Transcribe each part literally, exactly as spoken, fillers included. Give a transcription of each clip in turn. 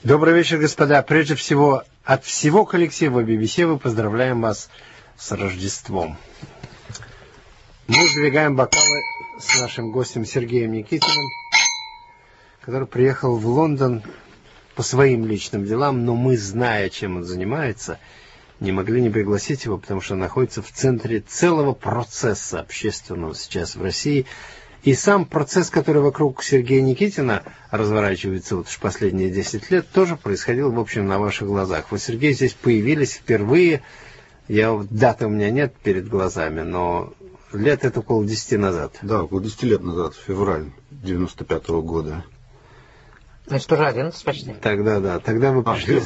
Добрый вечер, господа. Прежде всего, от всего коллектива би би си мы поздравляем вас с Рождеством. Мы сдвигаем бокалы с нашим гостем Сергеем Никитиным, который приехал в Лондон по своим личным делам, но мы, зная, чем он занимается, не могли не пригласить его, потому что он находится в центре целого процесса общественного сейчас в России. И сам процесс, который вокруг Сергея Никитина разворачивается вот уж последние десять лет, тоже происходил, в общем, на ваших глазах. Вы, Сергей, здесь появились впервые. Я, даты у меня нет перед глазами, но лет это около десяти назад. Да, около десяти лет назад, февраль девяносто пятого года. Значит, уже одиннадцать почти. Тогда, да. Тогда вы пришли...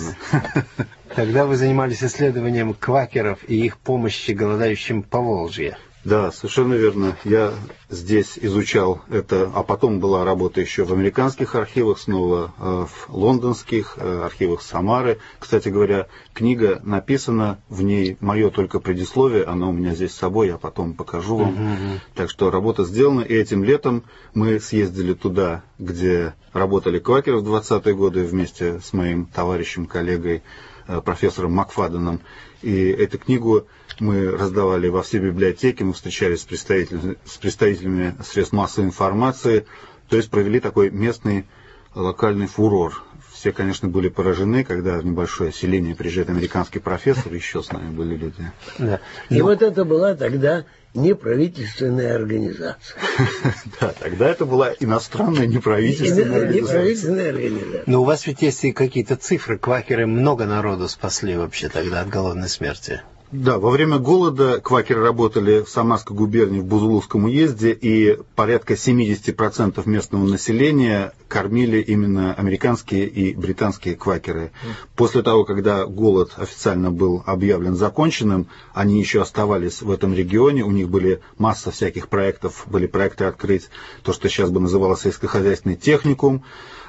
Тогда вы занимались исследованием квакеров и их помощи голодающим Поволжье. Да, совершенно верно. Я здесь изучал это, а потом была работа еще в американских архивах, снова э, в лондонских э, архивах Самары. Кстати говоря, книга написана, в ней мое только предисловие, оно у меня здесь с собой, я потом покажу вам. Uh-huh. Так что работа сделана, и этим летом мы съездили туда, где работали квакеры в двадцатые годы вместе с моим товарищем, коллегой, э, профессором Макфаденом. И эту книгу мы раздавали во все библиотеки, мы встречались с представителями, с представителями средств массовой информации, то есть провели такой местный локальный фурор. Все, конечно, были поражены, когда в небольшое селение приезжает американский профессор, еще с нами были люди. Да. И Но... вот это была тогда неправительственная организация. Да, тогда это была иностранная неправительственная организация. Но у вас ведь есть и какие-то цифры. Квакеры много народу спасли вообще тогда от голодной смерти. Да, во время голода квакеры работали в Самарской губернии в Бузулукском уезде, и порядка семьдесят процентов местного населения кормили именно американские и британские квакеры. После того, когда голод официально был объявлен законченным, они еще оставались в этом регионе, у них были масса всяких проектов, были проекты открыть то, что сейчас бы называлось сельскохозяйственный техникум.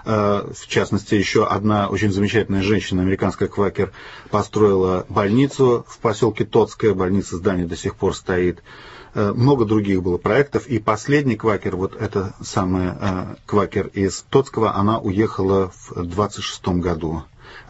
В частности, еще одна очень замечательная женщина, американская квакер, построила больницу в поселке Тотское, больница, здание до сих пор стоит. Много других было проектов, и последний квакер, вот эта самая квакер из Тотского, она уехала в двадцать шестом году.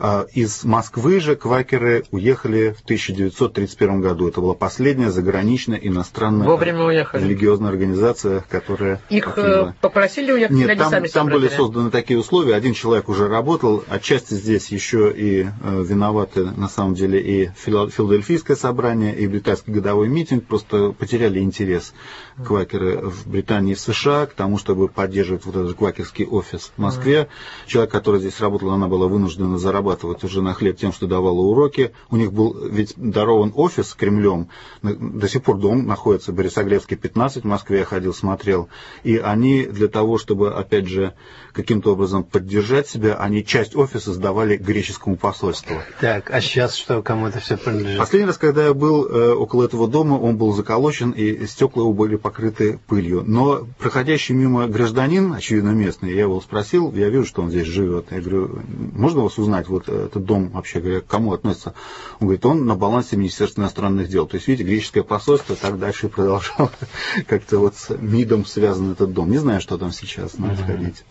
Из Москвы же квакеры уехали в тысяча девятьсот тридцать первом году. Это была последняя заграничная иностранная религиозная организация, которая... Их активно... попросили уехать? Нет, или там, сами там были созданы такие условия. Один человек уже работал, отчасти здесь еще и э, виноваты на самом деле и Филадельфийское собрание, и британский годовой митинг. Просто потеряли интерес квакеры в Британии и в США к тому, чтобы поддерживать вот этот квакерский офис в Москве. Человек, который здесь работал, она была вынуждена зарабатывать уже на хлеб тем, что давала уроки. У них был ведь дарован офис с Кремлем. До сих пор дом находится, Борисоглебский, пятнадцать, в Москве я ходил, смотрел. И они для того, чтобы, опять же, каким-то образом поддержать себя, они часть офиса сдавали греческому посольству. Так, а сейчас что, кому это все принадлежит? Последний раз, когда я был э, около этого дома, он был заколочен, и стекла его были покрыты пылью. Но проходящий мимо гражданин, очевидно местный, я его спросил, я вижу, что он здесь живет. Я говорю, можно вас узнать, вот этот дом, вообще говоря, к кому относится? Он говорит, он на балансе Министерства иностранных дел. То есть, видите, греческое посольство так дальше и продолжало. Как-то вот с МИДом связан этот дом. Не знаю, что там сейчас, надо сходить.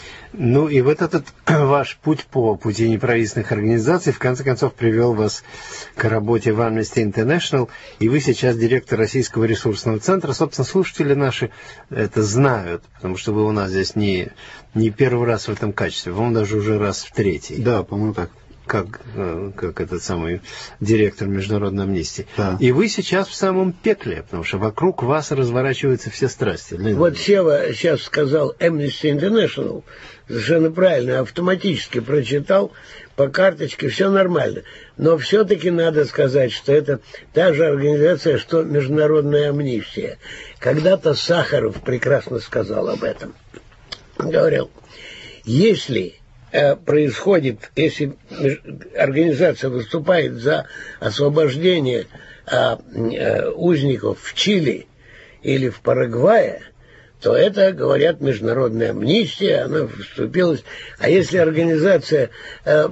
Ну и вот этот ваш путь по пути неправительственных организаций в конце концов привел вас к работе в Amnesty International, и вы сейчас директор Российского ресурсного центра. Собственно, слушатели наши это знают, потому что вы у нас здесь не, не первый раз в этом качестве, по-моему, даже уже раз в третий. Да, по-моему, так. Как, как этот самый директор Международной амнистии. Да. И вы сейчас в самом пекле, потому что вокруг вас разворачиваются все страсти. Вот Сева сейчас сказал Amnesty International, совершенно правильно, автоматически прочитал по карточке, все нормально. Но все-таки надо сказать, что это та же организация, что Международная амнистия. Когда-то Сахаров прекрасно сказал об этом. Он говорил, если... происходит, если организация выступает за освобождение а, а, узников в Чили или в Парагвае, то это, говорят, международная амнистия, она вступилась. А если организация э,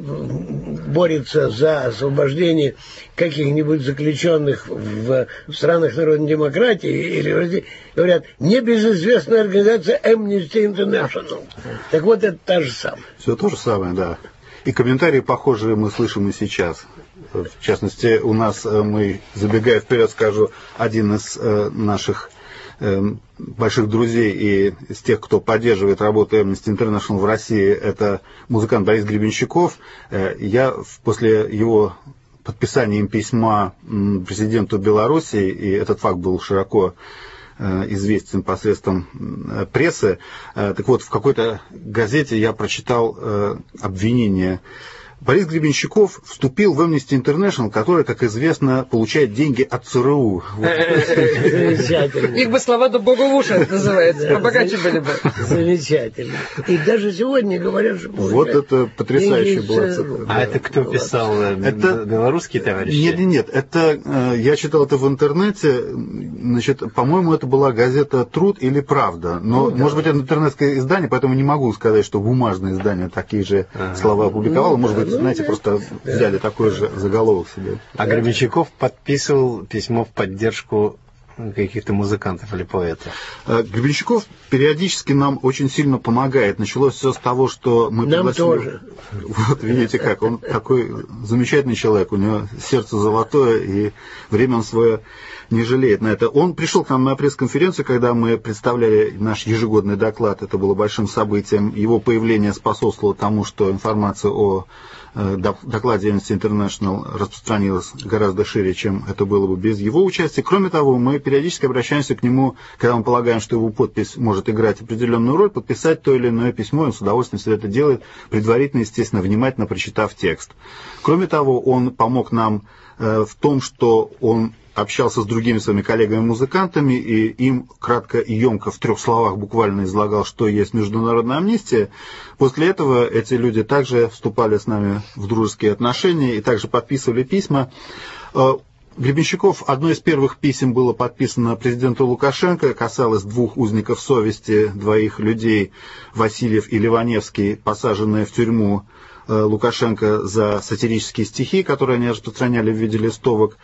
борется за освобождение каких-нибудь заключенных в, в странах народной демократии, или, говорят, небезызвестная организация Amnesty International. Так вот, это та же самая. Все то же самое, да. И комментарии похожие мы слышим и сейчас. В частности, у нас, мы, забегая вперед, скажу, один из наших больших друзей и из тех, кто поддерживает работу Amnesty International в России, это музыкант Борис Гребенщиков. Я после его подписания им письма президенту Беларуси, и этот факт был широко известен посредством прессы, так вот, в какой-то газете я прочитал обвинение. Борис Гребенщиков вступил в Amnesty International, который, как известно, получает деньги от ЦРУ. Замечательно. Их бы слова до бога в уши называется, побогаче были бы. Замечательно. И даже сегодня говорят, что... Вот это потрясающая была цифра. А это кто писал? Это белорусские товарищи? Нет, нет, нет. Это, я читал это в интернете. Значит, по-моему, это была газета «Труд» или «Правда». Но, ну, может да. быть, это интернетское издание, поэтому не могу сказать, что бумажное издание такие же ага. слова опубликовало. Может быть, знаете, просто взяли такой же заголовок себе. А Гребенщиков подписывал письмо в поддержку каких-то музыкантов или поэтов? Гребенщиков периодически нам очень сильно помогает. Началось все с того, что мы нам пригласили... тоже. Вот видите как, он такой замечательный человек, у него сердце золотое, и время он свое не жалеет на это. Он пришел к нам на пресс-конференцию, когда мы представляли наш ежегодный доклад, это было большим событием. Его появление способствовало тому, что информация о докладе Amnesty International распространилась гораздо шире, чем это было бы без его участия. Кроме того, мы периодически обращаемся к нему, когда мы полагаем, что его подпись может играть определенную роль, подписать то или иное письмо, он с удовольствием все это делает, предварительно, естественно, внимательно прочитав текст. Кроме того, он помог нам э, в том, что он общался с другими своими коллегами-музыкантами, и им кратко и емко в трех словах буквально излагал, что есть международная амнистия. После этого эти люди также вступали с нами в дружеские отношения и также подписывали письма. Гребенщиков, одно из первых писем было подписано президенту Лукашенко, касалось двух узников совести, двоих людей, Васильев и Ливаневский, посаженные в тюрьму Лукашенко за сатирические стихи, которые они распространяли в виде листовок.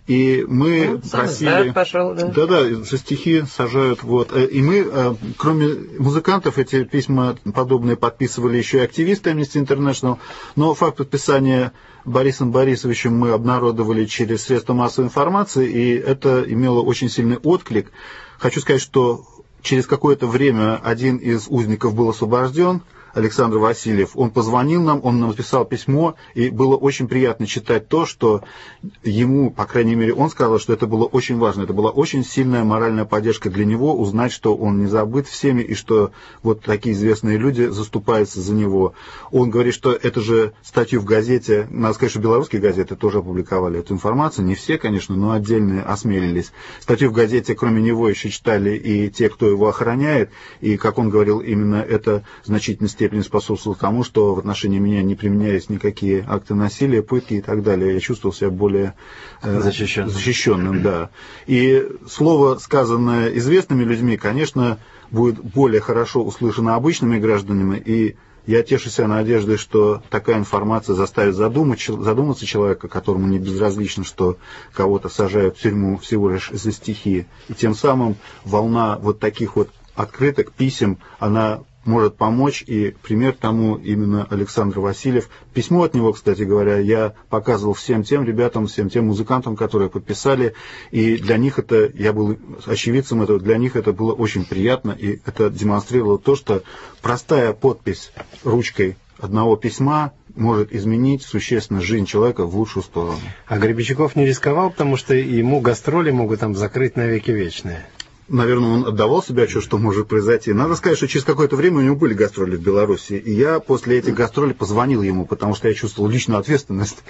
И мы ну, просили... Пошел, да? Да-да, за стихи сажают. Вот. И мы, кроме музыкантов, эти письма подобные подписывали еще и активисты Amnesty International, но факт подписания Борисом Борисовичем мы обнародовали через средства массовой информации, и это имело очень сильный отклик. Хочу сказать, что через какое-то время один из узников был освобожден, Александр Васильев, он позвонил нам, он нам написал письмо, и было очень приятно читать то, что ему, по крайней мере, он сказал, что это было очень важно, это была очень сильная моральная поддержка для него, узнать, что он не забыт всеми, и что вот такие известные люди заступаются за него. Он говорит, что эту же статью в газете, надо сказать, что белорусские газеты тоже опубликовали эту информацию, не все, конечно, но отдельные осмелились. Статью в газете, кроме него, еще читали и те, кто его охраняет, и, как он говорил, именно это значительно степени способствовал тому, что в отношении меня не применялись никакие акты насилия, пытки и так далее. Я чувствовал себя более э, защищенным. защищенным, да. И слово, сказанное известными людьми, конечно, будет более хорошо услышано обычными гражданами, и я тешу себя надеждой, что такая информация заставит задумать, задуматься человека, которому не безразлично, что кого-то сажают в тюрьму всего лишь за стихи. И тем самым волна вот таких вот открыток, писем, она может помочь, и пример тому именно Александр Васильев. Письмо от него, кстати говоря, я показывал всем тем ребятам, всем тем музыкантам, которые подписали, и для них это, я был очевидцем этого, для них это было очень приятно, и это демонстрировало то, что простая подпись ручкой одного письма может изменить существенно жизнь человека в лучшую сторону. А Гребенщиков не рисковал, потому что ему гастроли могут там закрыть навеки вечные. Наверное, он отдавал себе отчет, что может произойти. Надо сказать, что через какое-то время у него были гастроли в Беларуси. И я после этих гастролей позвонил ему, потому что я чувствовал личную ответственность.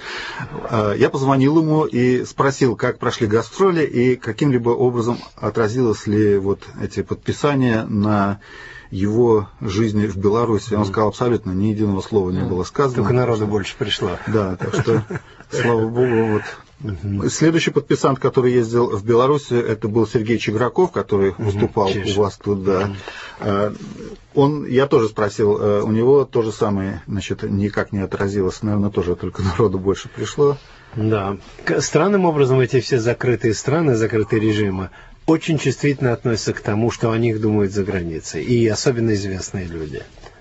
Я позвонил ему и спросил, как прошли гастроли и каким-либо образом отразилось ли вот эти подписания на его жизни в Беларуси. Он сказал, абсолютно ни единого слова не было сказано. Только народу больше пришло. Да, так что, слава богу, вот... Угу. Следующий подписант, который ездил в Беларусь, это был Сергей Чеграков, который угу, выступал Чеш. у вас тут, да. Угу. Он, я тоже спросил, у него то же самое, значит, никак не отразилось, наверное, тоже только народу больше пришло. Да. Странным образом эти все закрытые страны, закрытые режимы, очень чувствительно относятся к тому, что о них думают за границей, и особенно известные люди.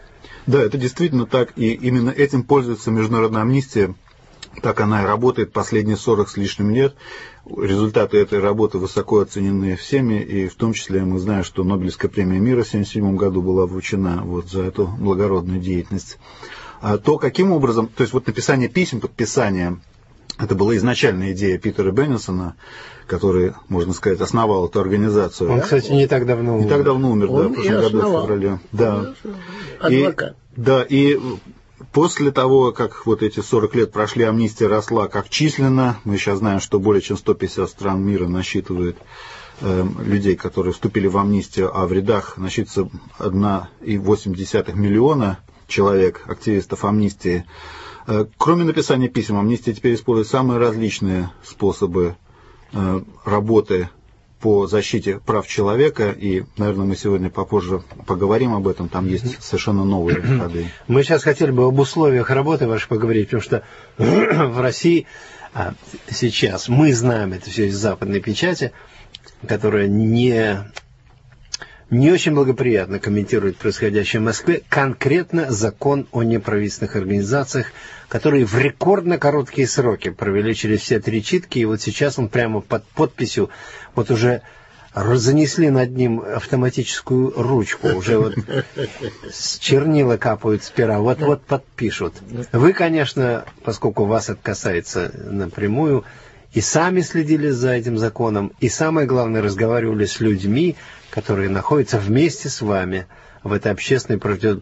Да, это действительно так, и именно этим пользуется международная амнистия. Так она и работает последние сорок с лишним лет. Результаты этой работы высоко оценены всеми, и в том числе мы знаем, что Нобелевская премия мира в тысяча девятьсот семьдесят седьмом году была вручена вот за эту благородную деятельность. А то, каким образом, то есть вот написание писем, подписание, это была изначальная идея Питера Беннисона, который, можно сказать, основал эту организацию. Он, кстати, не так давно умер. Не так давно умер, Он да, в прошлом году, основал. в феврале. Да. Адвокат. И, да, и после того, как вот эти сорок лет прошли, амнистия росла как численно. Мы сейчас знаем, что более чем сто пятьдесят стран мира насчитывают э, людей, которые вступили в амнистию, а в рядах насчитывается одна целых восемь десятых миллиона человек, активистов амнистии. Э, кроме написания писем, амнистия теперь использует самые различные способы э, работы по защите прав человека, и, наверное, мы сегодня попозже поговорим об этом, там есть совершенно новые ходы. Мы сейчас хотели бы об условиях работы вашей поговорить, потому что в России а, сейчас мы знаем это все из западной печати, которая не, не очень благоприятно комментирует происходящее в Москве, конкретно закон о неправительственных организациях, которые в рекордно короткие сроки провели через все три читки, и вот сейчас он прямо под подписью, вот уже занесли над ним автоматическую ручку, уже вот с чернила капают с пера, вот-вот подпишут. Вы, конечно, поскольку вас это касается напрямую, и сами следили за этим законом, и самое главное, разговаривали с людьми, которые находятся вместе с вами в этой общественной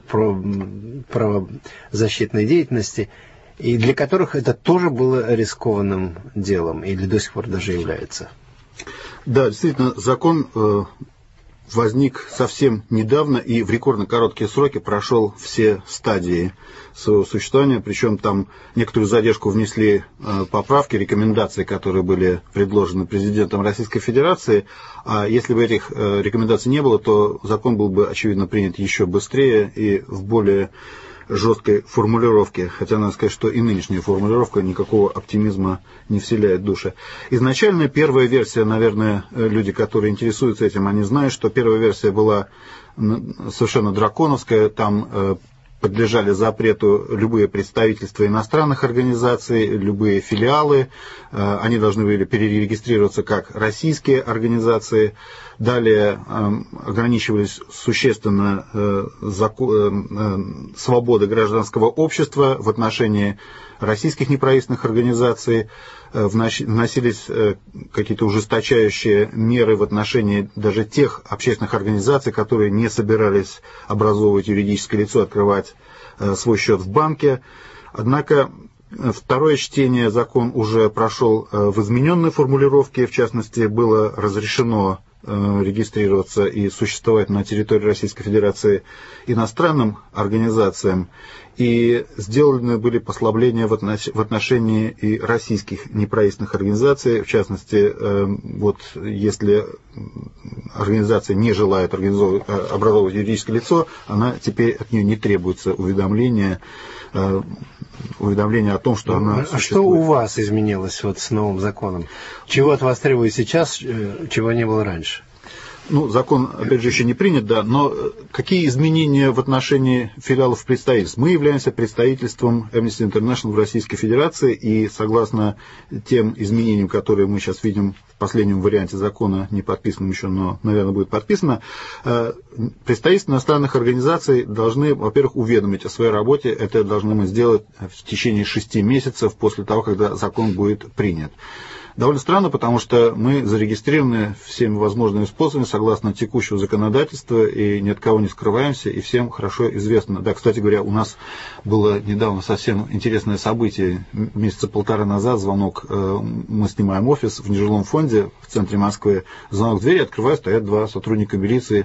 правозащитной деятельности, и для которых это тоже было рискованным делом, или до сих пор даже является. Да, действительно, закон э, возник совсем недавно и в рекордно короткие сроки прошел все стадии своего существования, причем там некоторую задержку внесли э, поправки, рекомендации, которые были предложены президентом Российской Федерации, а если бы этих э, рекомендаций не было, то закон был бы, очевидно, принят еще быстрее и в более жесткой формулировке, хотя надо сказать, что и нынешняя формулировка никакого оптимизма не вселяет в души. Изначально первая версия, наверное, люди, которые интересуются этим, они знают, что первая версия была совершенно драконовская, там подлежали запрету любые представительства иностранных организаций, любые филиалы, они должны были перерегистрироваться как российские организации. Далее ограничивались существенно свободы гражданского общества в отношении российских неправительственных организаций, вносились какие-то ужесточающие меры в отношении даже тех общественных организаций, которые не собирались образовывать юридическое лицо, открывать свой счет в банке. Однако второе чтение закон уже прошел в измененной формулировке, в частности, было разрешено регистрироваться и существовать на территории Российской Федерации иностранным организациям, и сделаны были послабления в отношении и российских неправительственных организаций, в частности, вот если организация не желает образовывать юридическое лицо, она теперь от нее не требуется уведомления, уведомление о том, что она существует. А что у вас изменилось вот с новым законом? Чего от вас требует сейчас, чего не было раньше? Ну, закон, опять же, еще не принят, да, но какие изменения в отношении филиалов представительств? Мы являемся представительством Amnesty International в Российской Федерации, и согласно тем изменениям, которые мы сейчас видим в последнем варианте закона, не подписанном еще, но, наверное, будет подписано, представительства иностранных организаций должны, во-первых, уведомить о своей работе. Это должны мы сделать в течение шести месяцев после того, когда закон будет принят. Довольно странно, потому что мы зарегистрированы всеми возможными способами согласно текущего законодательства и ни от кого не скрываемся, и всем хорошо известно. Да, кстати говоря, у нас было недавно совсем интересное событие. Месяца полтора назад звонок, мы снимаем офис в нежилом фонде в центре Москвы, звонок в двери, открываю, стоят два сотрудника милиции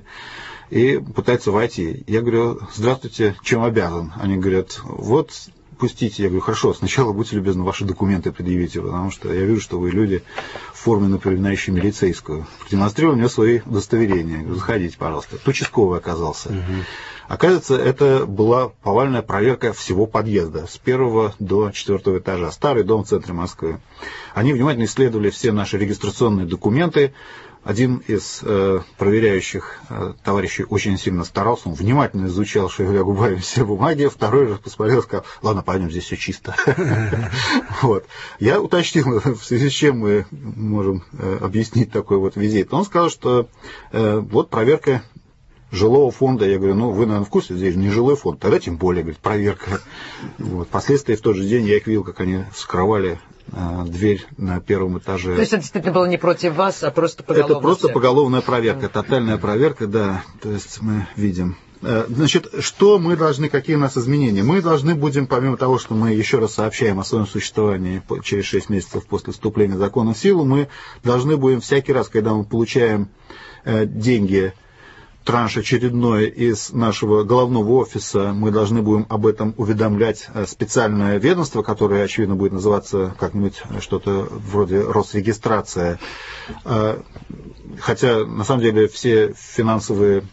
и пытаются войти. Я говорю: здравствуйте, чем обязан? Они говорят: вот... пустите. Я говорю: хорошо, сначала будьте любезны, ваши документы предъявите, потому что я вижу, что вы люди в форме, напоминающей милицейскую. Продемонстрировали мне свои удостоверения. Я говорю: заходите, пожалуйста. Участковый оказался. Угу. Оказывается, это была повальная проверка всего подъезда, с первого до четвертого этажа. Старый дом в центре Москвы. Они внимательно исследовали все наши регистрационные документы, один из э, проверяющих э, товарищей очень сильно старался, он внимательно изучал, шевеля губами, все бумаги, второй же посмотрел и сказал: ладно, пойдем, здесь все чисто. Вот. Я уточнил, в связи с чем мы можем объяснить такой вот визит. Он сказал, что вот проверка жилого фонда. Я говорю: ну, вы, наверное, в курсе, здесь не жилой фонд, тогда тем более, говорит, проверка. Вот. Впоследствии в тот же день я их видел, как они вскрывали э, дверь на первом этаже. То есть это действительно было не против вас, а просто поголовная? Это просто поголовная проверка, тотальная проверка, да. То есть мы видим. Значит, что мы должны, какие у нас изменения? Мы должны будем, помимо того, что мы еще раз сообщаем о своем существовании через шесть месяцев после вступления закона в силу, мы должны будем всякий раз, когда мы получаем э, деньги, транш очередной из нашего головного офиса, мы должны будем об этом уведомлять специальное ведомство, которое, очевидно, будет называться как-нибудь что-то вроде Росрегистрация. Хотя, на самом деле, все финансовые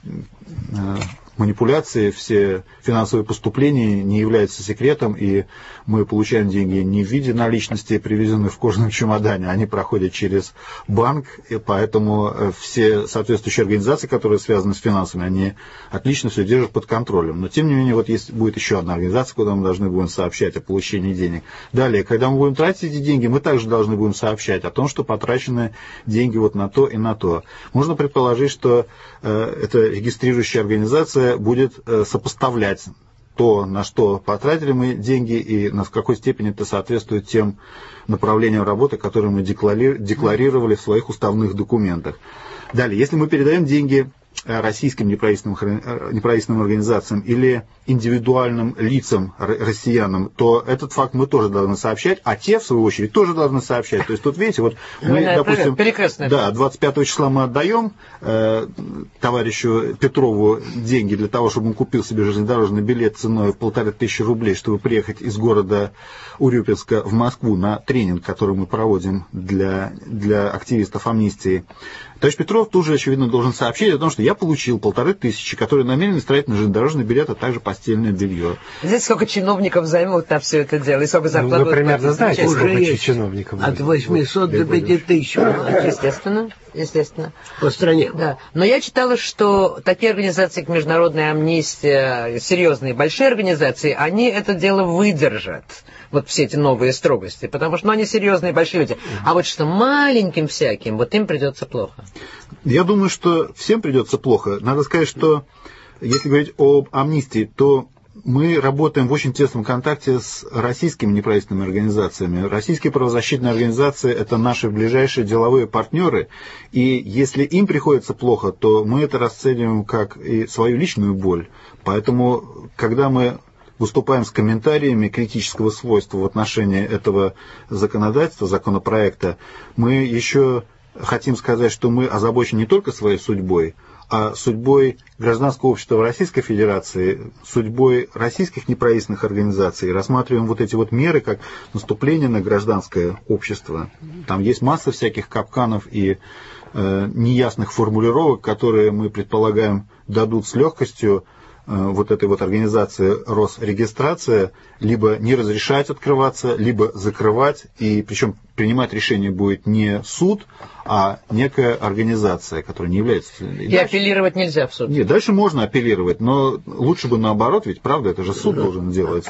манипуляции, все финансовые поступления не являются секретом, и мы получаем деньги не в виде наличности, привезенных в кожаном чемодане, они проходят через банк, и поэтому все соответствующие организации, которые связаны с финансами, они отлично все держат под контролем. Но, тем не менее, вот есть, будет еще одна организация, куда мы должны будем сообщать о получении денег. Далее, когда мы будем тратить эти деньги, мы также должны будем сообщать о том, что потрачены деньги вот на то и на то. Можно предположить, что э, эта регистрирующая организация будет э, сопоставлять то, на что потратили мы деньги, и на какой степени это соответствует тем направлениям работы, которые мы декларировали в своих уставных документах. Далее, если мы передаем деньги российским неправительственным, неправительственным организациям или индивидуальным лицам, россиянам, то этот факт мы тоже должны сообщать, а те, в свою очередь, тоже должны сообщать. То есть тут, видите, вот мы, ну, допустим, да, двадцать пятого числа мы отдаем э, товарищу Петрову деньги для того, чтобы он купил себе железнодорожный билет ценой в полторы тысячи рублей, чтобы приехать из города Урюпинска в Москву на тренинг, который мы проводим для, для активистов амнистии. Товарищ Петров тут же, очевидно, должен сообщить о том, что я получил полторы тысячи, которые намерены тратить на железнодорожный билет, а также постельное белье. Здесь сколько чиновников займут на все это дело, и сколько зарплат? Ну, вы примерно знаете, сколько чиновников? От восьмисот до пяти тысяч. Естественно, естественно. По стране. Да. Но я читала, что такие организации, как Международная амнистия, серьезные, большие организации, они это дело выдержат. Вот все эти новые строгости, потому что ну, они серьезные, большие люди. А вот что маленьким всяким, вот им придется плохо. Я думаю, что всем придется плохо. Надо сказать, что если говорить об амнистии, то мы работаем в очень тесном контакте с российскими неправительственными организациями. Российские правозащитные организации – это наши ближайшие деловые партнеры. И если им приходится плохо, то мы это расцениваем как и свою личную боль. Поэтому, когда мы выступаем с комментариями критического свойства в отношении этого законодательства, законопроекта, мы еще хотим сказать, что мы озабочены не только своей судьбой, а судьбой гражданского общества в Российской Федерации, судьбой российских неправительственных организаций. Рассматриваем вот эти вот меры как наступление на гражданское общество. Там есть масса всяких капканов и э, неясных формулировок, которые мы предполагаем дадут с легкостью вот этой вот организации Росрегистрация либо не разрешать открываться, либо закрывать, и причем принимать решение будет не суд, а некая организация, которая не является... И, и дальше... апеллировать нельзя в суд? Нет, дальше можно апеллировать, но лучше бы наоборот, ведь правда, это же суд должен делать.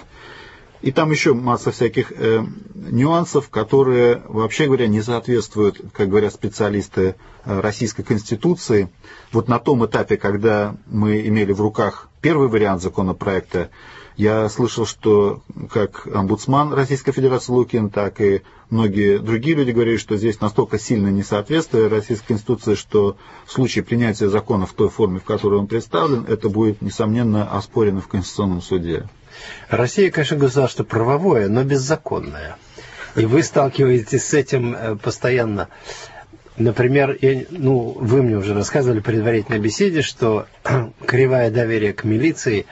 И там еще масса всяких э, нюансов, которые, вообще говоря, не соответствуют, как говорят специалисты, э, Российской Конституции. Вот на том этапе, когда мы имели в руках первый вариант законопроекта, я слышал, что как омбудсман Российской Федерации Лукин, так и многие другие люди говорили, что здесь настолько сильное несоответствие Российской Конституции, что в случае принятия закона в той форме, в которой он представлен, это будет, несомненно, оспорено в Конституционном суде. Россия, конечно, государство правовое, но беззаконное. И вы сталкиваетесь с этим постоянно. Например, я, ну, вы мне уже рассказывали в предварительной беседе, что кривая доверия к милиции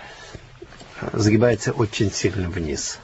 загибается очень сильно вниз.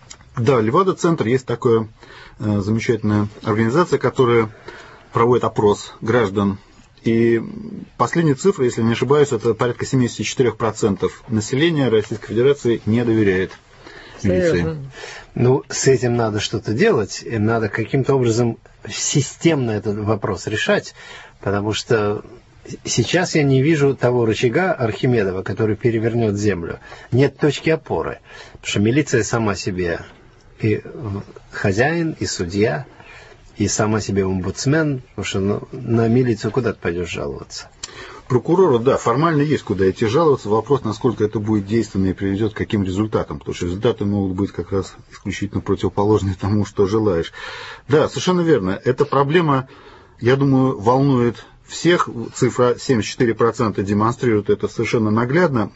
Да, Левада-центр есть такая э, замечательная организация, которая проводит опрос граждан. И последние цифры, если не ошибаюсь, это порядка семьдесят четыре процента населения Российской Федерации не доверяет милиции. Ну, с этим надо что-то делать, и надо каким-то образом системно этот вопрос решать, Потому что сейчас я не вижу того рычага Архимедова, который перевернет землю. Нет точки опоры. Потому что милиция сама себе и хозяин, и судья, и сама себе омбудсмен. Потому что ну, на милицию куда ты пойдешь жаловаться? Прокурору, да, формально есть куда идти жаловаться. Вопрос, насколько это будет действенно и приведет к каким результатам. Потому что результаты могут быть как раз исключительно противоположны тому, что желаешь. Да, совершенно верно. Эта проблема, я думаю, волнует всех. Цифра семьдесят четыре процента демонстрирует это совершенно наглядно.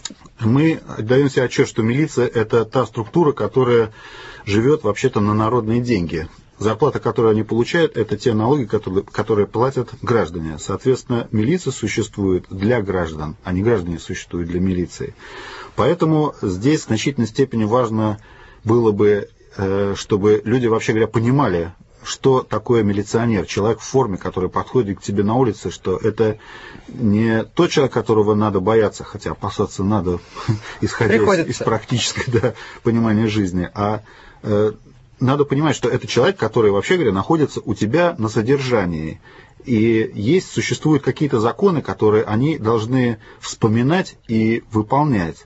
Мы отдаем себе отчет, что милиция – это та структура, которая живет вообще-то на народные деньги. Зарплата, которую они получают, это те налоги, которые, которые платят граждане. Соответственно, милиция существует для граждан, а не граждане существуют для милиции. Поэтому здесь в значительной степени важно было бы, чтобы люди, вообще говоря, понимали, что такое милиционер, человек в форме, который подходит к тебе на улице, что это не тот человек, которого надо бояться, хотя опасаться надо, исходя из, из практического да, понимания жизни, а э, надо понимать, что это человек, который, вообще говоря, находится у тебя на содержании. И есть, существуют какие-то законы, которые они должны вспоминать и выполнять.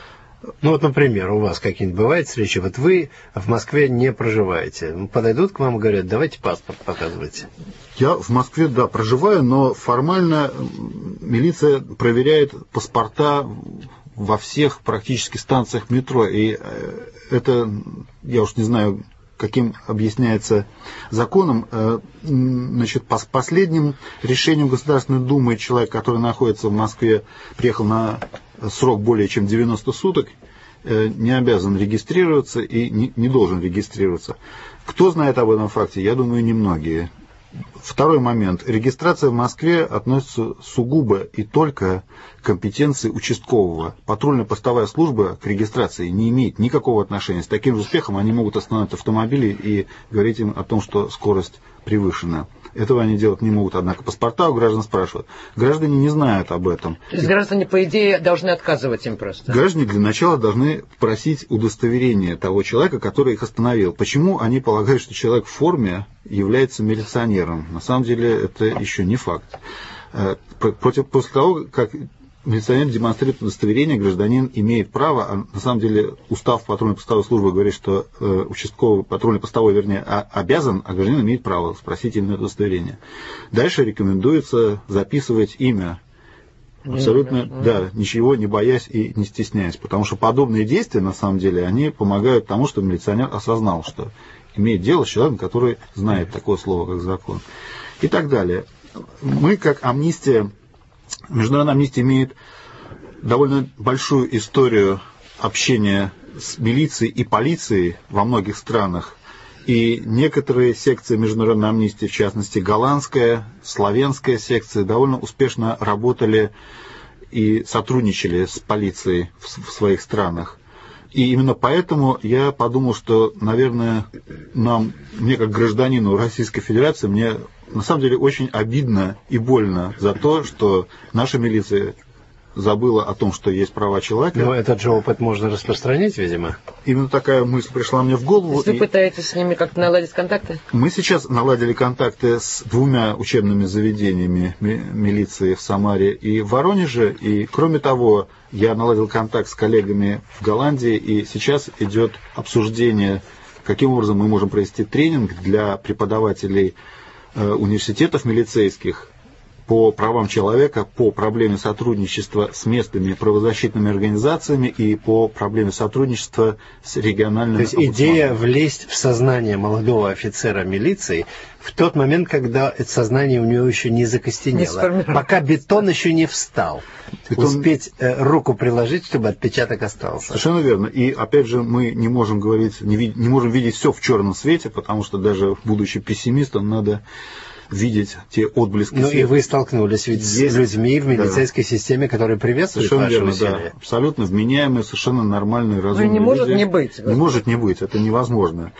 Ну вот, например, у вас какие-нибудь бывают встречи, вот вы в Москве не проживаете, подойдут к вам и говорят, давайте паспорт показывайте. Я в Москве, да, проживаю, но формально милиция проверяет паспорта во всех практически станциях метро, и это, я уж не знаю, каким объясняется законом. Значит, по последним решением Государственной Думы человек, который находится в Москве, приехал на срок более чем девяносто суток, не обязан регистрироваться и не, не должен регистрироваться. Кто знает об этом факте? Я думаю, немногие. Второй момент. Регистрация в Москве относится сугубо и только к компетенции участкового. Патрульно-постовая служба к регистрации не имеет никакого отношения. С таким же успехом они могут остановить автомобили и говорить им о том, что скорость превышена. Этого они делать не могут, однако паспорта у граждан спрашивают. Граждане не знают об этом. То есть граждане, по идее, должны отказывать им просто? Граждане для начала должны просить удостоверение того человека, который их остановил. Почему они полагают, что человек в форме является милиционером? На самом деле это еще не факт. Против, после того, как милиционер демонстрирует удостоверение, гражданин имеет право, а на самом деле устав патрульно-постовой службы говорит, что э, участковый, патрульно-постовой, вернее, а, обязан, а гражданин имеет право спросить именно удостоверение. Дальше рекомендуется записывать имя. Абсолютно, mm-hmm. да, ничего не боясь и не стесняясь. Потому что подобные действия, на самом деле, они помогают тому, чтобы милиционер осознал, что имеет дело с человеком, который знает такое слово, как закон. И так далее. Мы, как амнистия, Международная амнистия имеет довольно большую историю общения с милицией и полицией во многих странах. И некоторые секции Международной амнистии, в частности голландская, словенская секция, довольно успешно работали и сотрудничали с полицией в своих странах. И именно поэтому я подумал, что, наверное, нам, мне как гражданину Российской Федерации, мне на самом деле очень обидно и больно за то, что наша милиция забыла о том, что есть права человека. Но этот же опыт можно распространить, видимо. Именно такая мысль пришла мне в голову. То есть вы пытаетесь с ними как-то наладить контакты? Мы сейчас наладили контакты с двумя учебными заведениями милиции в Самаре и в Воронеже. И кроме того, я наладил контакт с коллегами в Голландии, и сейчас идет обсуждение, каким образом мы можем провести тренинг для преподавателей университетов милицейских по правам человека, по проблеме сотрудничества с местными правозащитными организациями и по проблеме сотрудничества с региональными. То есть идея влезть в сознание молодого офицера милиции в тот момент, когда это сознание у него еще не закостенело, не пока бетон еще не встал. Бетон... Успеть э, руку приложить, чтобы отпечаток остался. Совершенно верно. И опять же, мы не можем говорить, не, вид... не можем видеть все в черном свете, потому что даже будучи пессимистом, надо видеть те отблески. Ну света. И вы столкнулись ведь есть, с людьми в милицейской да. системе, которые приветствуют совершенно ваши верно, усилия. Да. Абсолютно вменяемые, совершенно нормальные, разумные люди. Не может люди. не быть. Не может не быть, это невозможно.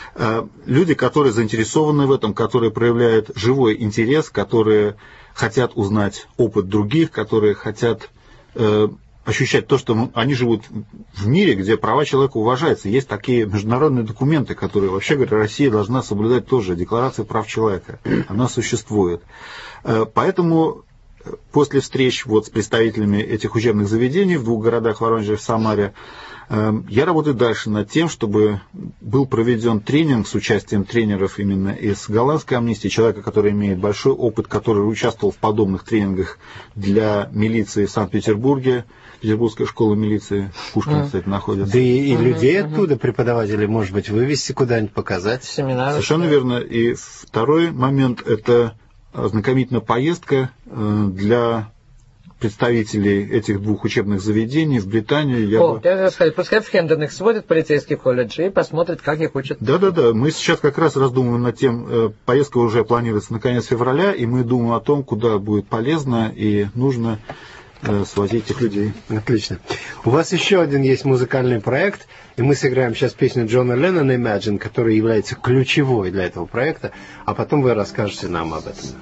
Люди, которые заинтересованы в этом, которые проявляют живой интерес, которые хотят узнать опыт других, которые хотят ощущать то, что они живут в мире, где права человека уважаются. Есть такие международные документы, которые, вообще говоря, Россия должна соблюдать тоже. Декларация прав человека. Она существует. Поэтому после встреч вот с представителями этих учебных заведений в двух городах, Воронеже и в Самаре, я работаю дальше над тем, чтобы был проведен тренинг с участием тренеров именно из голландской амнистии, человека, который имеет большой опыт, который участвовал в подобных тренингах для милиции в Санкт-Петербурге, Петербургская школа милиции, Пушкин, кстати, находится. Да и, и людей оттуда, преподавателей, может быть, вывести куда-нибудь, показать. Семинары. Совершенно верно. И второй момент – это ознакомительная поездка для представителей этих двух учебных заведений в Британию. Я О, бы... я сказать, пускай в Хэмден их сводят, полицейский колледж, и посмотрят, как их учат. Да-да-да, мы сейчас как раз раздумываем над тем, поездка уже планируется на конец февраля, и мы думаем о том, куда будет полезно и нужно свозить этих людей. Отлично. У вас еще один есть музыкальный проект, и мы сыграем сейчас песню Джона Леннона «Imagine», которая является ключевой для этого проекта, а потом вы расскажете нам об этом.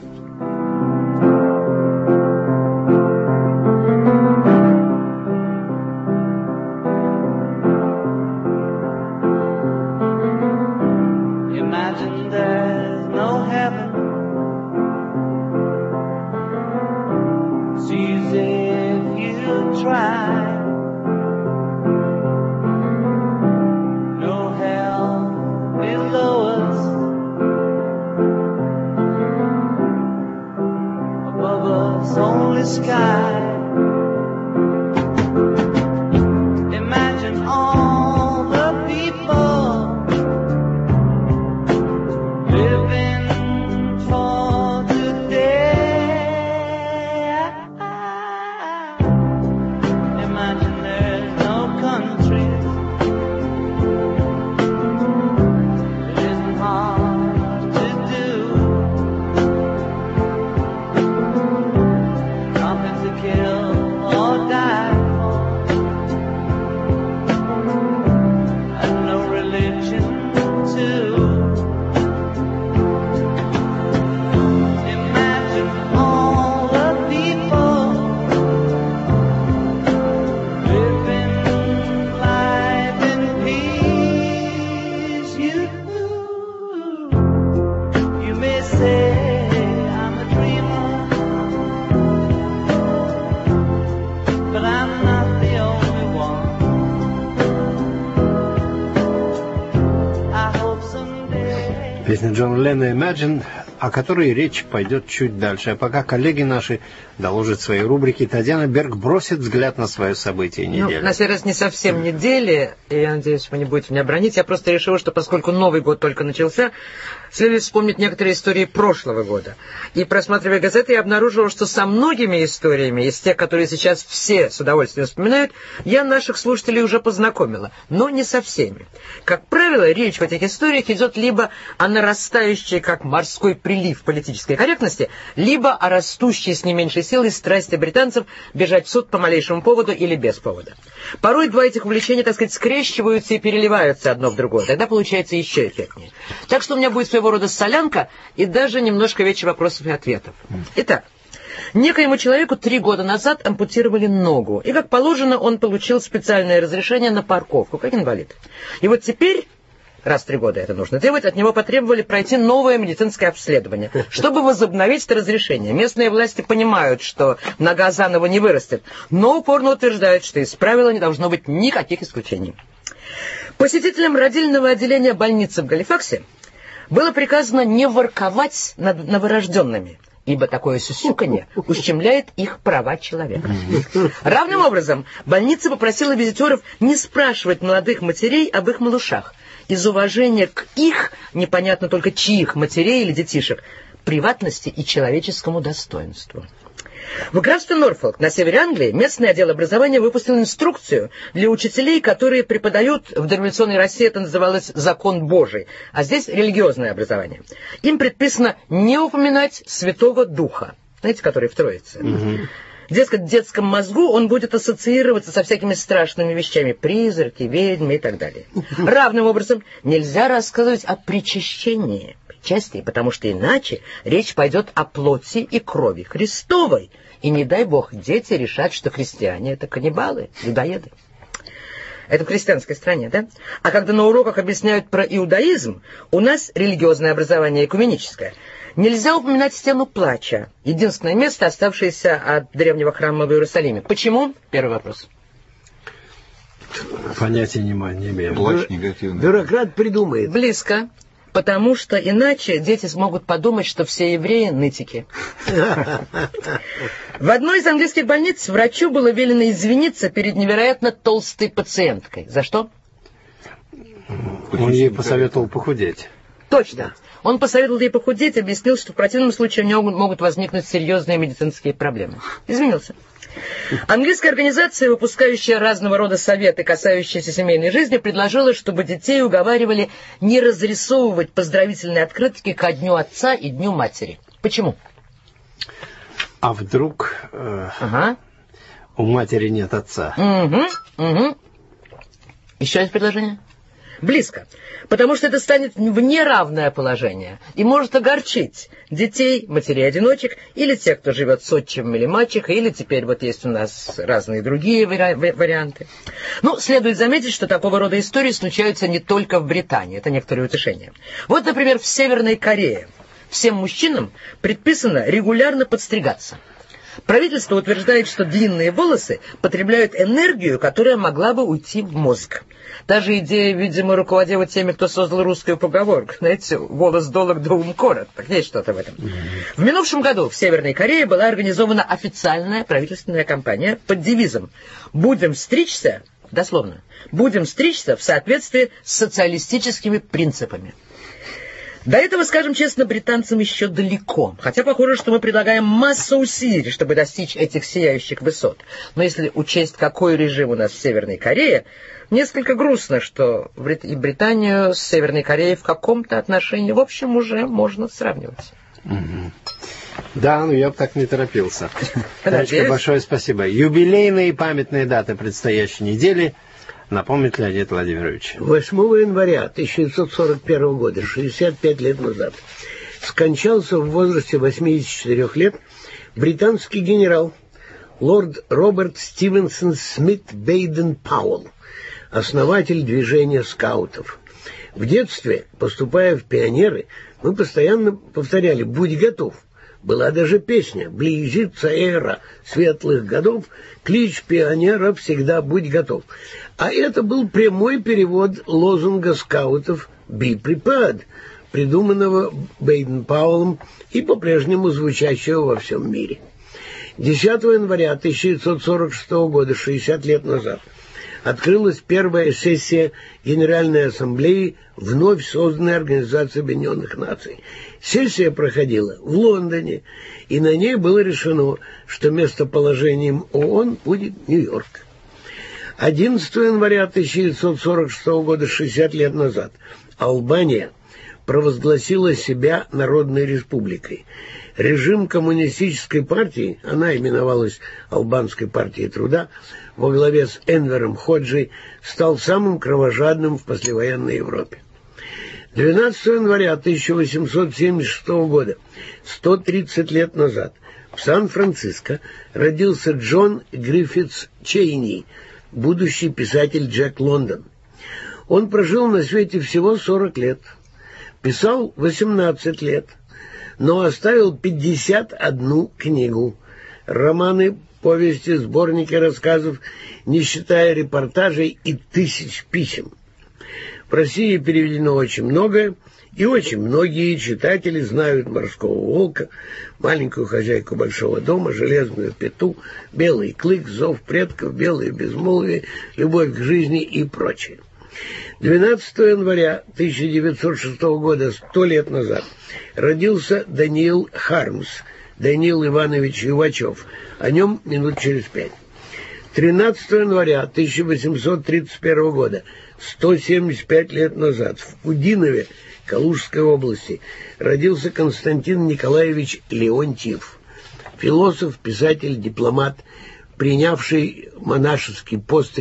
Песня Джона Леннона «Imagine», о которой речь пойдет чуть дальше. А пока коллеги наши доложат свои рубрики, Татьяна Берг бросит взгляд на свое событие недели. Ну, на сей раз не совсем недели, и я надеюсь, вы не будете меня бронить. Я просто решила, что поскольку Новый год только начался, следует вспомнить некоторые истории прошлого года. И, просматривая газеты, я обнаружила, что со многими историями, из тех, которые сейчас все с удовольствием вспоминают, я наших слушателей уже познакомила, но не со всеми. Как правило, речь в этих историях идет либо о нарастающей, как морской прилив политической корректности, либо о растущей с не меньшей силой страсти британцев бежать в суд по малейшему поводу или без повода. Порой два этих увлечения, так сказать, скрещиваются и переливаются одно в другое. Тогда получается еще эффектнее. Так что у меня будет своего рода солянка и даже немножко вечер вопросов и ответов. Итак, некоему человеку три года назад ампутировали ногу, и, как положено, он получил специальное разрешение на парковку, как инвалид. И вот теперь, раз в три года это нужно делать, от него потребовали пройти новое медицинское обследование, чтобы возобновить это разрешение. Местные власти понимают, что нога заново не вырастет, но упорно утверждают, что из правила не должно быть никаких исключений. Посетителям родильного отделения больницы в Галифаксе было приказано не ворковать над новорожденными, ибо такое сюсюканье ущемляет их права человека. Равным образом, больница попросила визитеров не спрашивать молодых матерей об их малышах, из уважения к их, непонятно только чьих, матерей или детишек, приватности и человеческому достоинству. В графстве Норфолк на севере Англии местный отдел образования выпустил инструкцию для учителей, которые преподают, в дореволюционной России это называлось «закон Божий», а здесь религиозное образование. Им предписано не упоминать Святого Духа, знаете, который в Троице. Mm-hmm. Дескать, в детском мозгу он будет ассоциироваться со всякими страшными вещами, призраки, ведьмы и так далее. Равным образом нельзя рассказывать о причащении. части, потому что иначе речь пойдет о плоти и крови Христовой. И не дай бог дети решат, что христиане — это каннибалы, людоеды. Это в христианской стране, да? А когда на уроках объясняют про иудаизм, у нас религиозное образование экуменическое, нельзя упоминать стену плача. Единственное место, оставшееся от древнего храма в Иерусалиме. Почему? Первый вопрос. Понятия не имею. Плач негативный. Бюрократ придумает. Близко. Потому что иначе дети смогут подумать, что все евреи нытики. В одной из английских больниц врачу было велено извиниться перед невероятно толстой пациенткой. За что? Он ей посоветовал похудеть. Точно. Он посоветовал ей похудеть, объяснил, что в противном случае у него могут возникнуть серьезные медицинские проблемы. Извинился. Английская организация, выпускающая разного рода советы, касающиеся семейной жизни, предложила, чтобы детей уговаривали не разрисовывать поздравительные открытки ко Дню Отца и Дню Матери. Почему? А вдруг э, ага. у матери нет отца? Угу, угу. Еще есть предложение? Близко. Потому что это станет в неравное положение и может огорчить детей, матерей-одиночек, или тех, кто живет с отчимом или мачехой, или теперь вот есть у нас разные другие вари- варианты. Ну, следует заметить, что такого рода истории случаются не только в Британии. Это некоторые утешения. Вот, например, в Северной Корее всем мужчинам предписано регулярно подстригаться. Правительство утверждает, что длинные волосы потребляют энергию, которая могла бы уйти в мозг. Та же идея, видимо, руководила теми, кто создал русскую поговорку. Знаете, волос долог да ум короток. Так есть что-то в этом. Mm-hmm. В минувшем году в Северной Корее была организована официальная правительственная кампания под девизом «Будем стричься», дословно, «Будем стричься в соответствии с социалистическими принципами». До этого, скажем честно, британцам еще далеко. Хотя похоже, что мы предлагаем массу усилий, чтобы достичь этих сияющих высот. Но если учесть, какой режим у нас в Северной Корее, несколько грустно, что и Британию с Северной Кореей в каком-то отношении, в общем, уже можно сравнивать. Угу. Да, ну я бы так не торопился. Танечка, большое спасибо. Юбилейные и памятные даты предстоящей недели напомнит Леонид Владимирович. восьмого января тысяча девятьсот сорок первого года, шестьдесят пять лет назад, скончался в возрасте восьмидесяти четырёх лет британский генерал лорд Роберт Стивенсон Смит Бейден Пауэлл, основатель движения скаутов. В детстве, поступая в пионеры, мы постоянно повторяли «Будь готов». Была даже песня «Близится эра светлых годов, клич пионера всегда будь готов». А это был прямой перевод лозунга скаутов «Be prepared», придуманного Бейден-Пауэллом и по-прежнему звучащего во всем мире. десятого января тысяча девятьсот сорок шестого года, шестьдесят лет назад, открылась первая сессия Генеральной Ассамблеи вновь созданной Организации Объединенных Наций. Сессия проходила в Лондоне, и на ней было решено, что местоположением ООН будет Нью-Йорк. одиннадцатого января тысяча девятьсот сорок шестого года, шестьдесят лет назад, Албания провозгласила себя Народной Республикой. Режим коммунистической партии, она именовалась Албанской партией труда, во главе с Энвером Ходжей, стал самым кровожадным в послевоенной Европе. двенадцатого января тысяча восемьсот семьдесят шестого года, сто тридцать лет назад, в Сан-Франциско родился Джон Гриффитс Чейни, будущий писатель Джек Лондон. Он прожил на свете всего сорок лет, писал восемнадцать лет, но оставил пятьдесят одну книгу, романы, повести, сборники рассказов, не считая репортажей и тысяч писем. В России переведено очень многое, и очень многие читатели знают «Морского волка», «Маленькую хозяйку большого дома», «Железную пету», «Белый клык», «Зов предков», «Белое безмолвие», «Любовь к жизни» и прочее. двенадцатого января тысяча девятьсот шестого года, сто лет назад, родился Даниил Хармс, Даниил Иванович Ювачев. О нем минут через пять. тринадцатого января тысяча восемьсот тридцать первого года, сто семьдесят пять лет назад, в Кудинове, Калужской области, родился Константин Николаевич Леонтьев, философ, писатель, дипломат, принявший монашеский постриг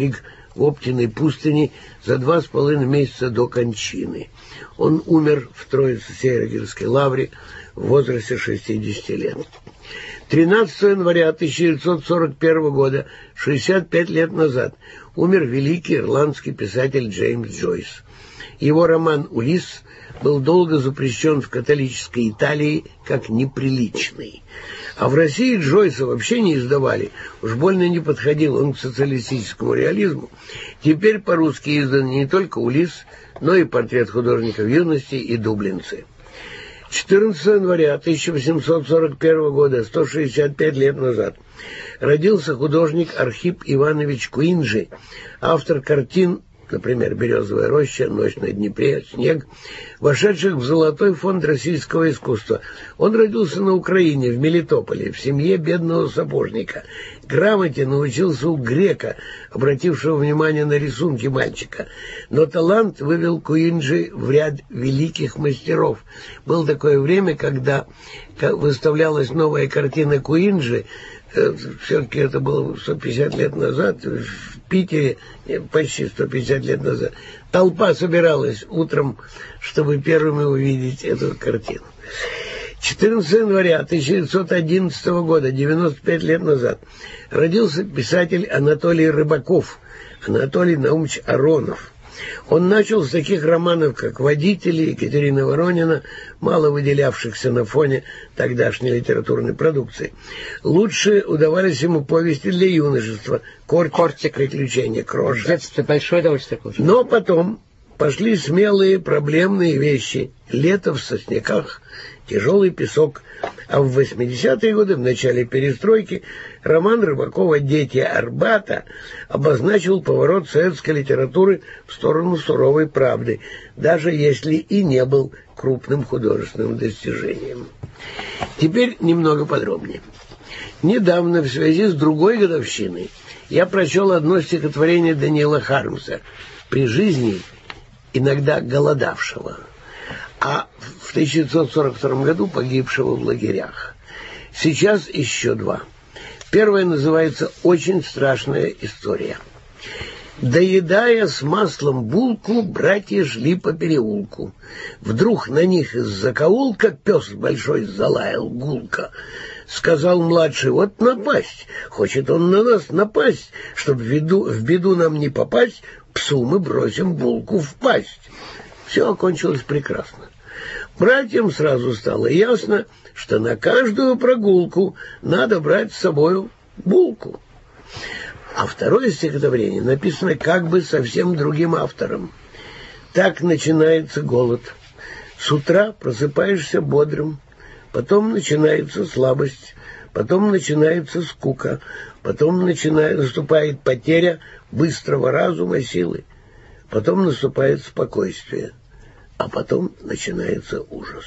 в Оптиной пустыне за два с половиной месяца до кончины. Он умер в Троице-Сергиевской лавре в возрасте шестидесяти лет. тринадцатого января тысяча девятьсот сорок первого года, шестьдесят пять лет назад, умер великий ирландский писатель Джеймс Джойс. Его роман «Улисс» был долго запрещен в католической Италии как неприличный. А в России Джойса вообще не издавали. Уж больно не подходил он к социалистическому реализму. Теперь по-русски издан не только «Улисс», но и «Портрет художника в юности» и «Дублинцы». четырнадцатого января тысяча восемьсот сорок первого года, сто шестьдесят пять лет назад, родился художник Архип Иванович Куинджи, автор картин, например, «Березовая роща», «Ночь на Днепре», «Снег», вошедших в золотой фонд российского искусства. Он родился на Украине, в Мелитополе, в семье бедного сапожника. Грамоте научился у грека, обратившего внимание на рисунки мальчика. Но талант вывел Куинджи в ряд великих мастеров. Было такое время, когда выставлялась новая картина Куинджи, все-таки это было сто пятьдесят лет назад, в Питере, почти сто пятьдесят лет назад, толпа собиралась утром, чтобы первыми увидеть эту картину. четырнадцатого января тысяча девятьсот одиннадцатого года, девяносто пять лет назад, родился писатель Анатолий Рыбаков, Анатолий Наумович Аронов. Он начал с таких романов, как «Водители» Екатерины Воронина, мало выделявшихся на фоне тогдашней литературной продукции. Лучше удавались ему повести для юношества «Кортик», «Кортик», «Приключения Кроша». В детстве большое удовольствие получил. Но потом пошли смелые проблемные вещи: «Лето в сосняках», «Тяжелый песок». А в восьмидесятые годы, в начале перестройки, роман Рыбакова «Дети Арбата» обозначил поворот советской литературы в сторону суровой правды, даже если и не был крупным художественным достижением. Теперь немного подробнее. Недавно, в связи с другой годовщиной, я прочел одно стихотворение Даниэла Хармса, при жизни иногда голодавшего, а в тысяча девятьсот сорок втором году погибшего в лагерях. Сейчас еще два. Первое называется «Очень страшная история». Доедая с маслом булку, братья шли по переулку. Вдруг на них из закоулка пес большой залаял гулко. Сказал младший: вот напасть, хочет он на нас напасть, чтоб в беду, в беду нам не попасть, псу мы бросим булку в пасть. Все окончилось прекрасно. Братьям сразу стало ясно, что на каждую прогулку надо брать с собою булку. А второе стихотворение написано как бы совсем другим автором. Так начинается голод. С утра просыпаешься бодрым, потом начинается слабость, потом начинается скука, потом начинает, наступает потеря быстрого разума, силы, потом наступает спокойствие, а потом начинается ужас.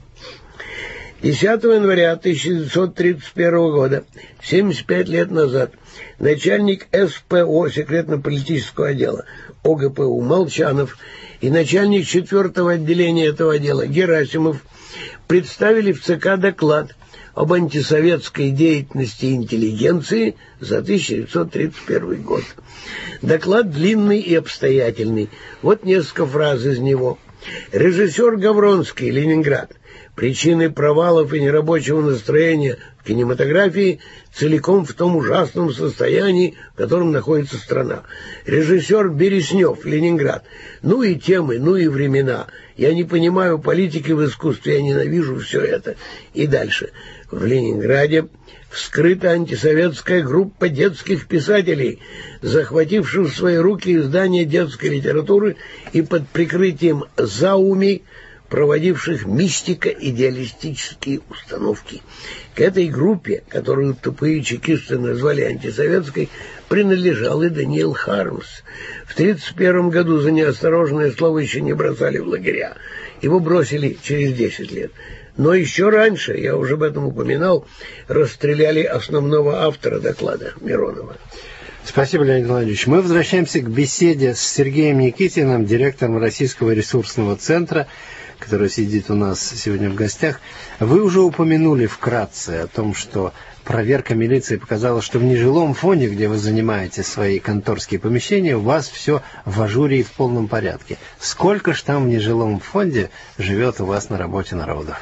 десятого января тысяча девятьсот тридцать первого года, семьдесят пять лет назад, начальник эс пэ о, секретно-политического отдела о гэ пэ у, Молчанов и начальник четвертого отделения этого отдела Герасимов представили в цэ ка доклад об антисоветской деятельности интеллигенции за тысяча девятьсот тридцать первый год. Доклад длинный и обстоятельный. Вот несколько фраз из него. Режиссер Гавронский, Ленинград. Причины провалов и нерабочего настроения в кинематографии целиком в том ужасном состоянии, в котором находится страна. Режиссер Береснев, Ленинград. Ну и темы, ну и времена. Я не понимаю политики в искусстве, я ненавижу все это. И дальше. В Ленинграде вскрыта антисоветская группа детских писателей, захвативших в свои руки издание детской литературы и под прикрытием зауми проводивших мистико-идеалистические установки. К этой группе, которую тупые чекисты назвали антисоветской, принадлежал и Даниэл Хармс. В тридцать первом году за неосторожное слово еще не бросали в лагеря. Его бросили через десять лет. Но еще раньше, я уже об этом упоминал, расстреляли основного автора доклада Миронова. Спасибо, Леонид Владимирович. Мы возвращаемся к беседе с Сергеем Никитиным, директором Российского ресурсного центра, которая сидит у нас сегодня в гостях. Вы уже упомянули вкратце о том, что проверка милиции показала, что в нежилом фонде, где вы занимаете свои конторские помещения, у вас все в ажуре и в полном порядке. Сколько ж там в нежилом фонде живет у вас на работе народу?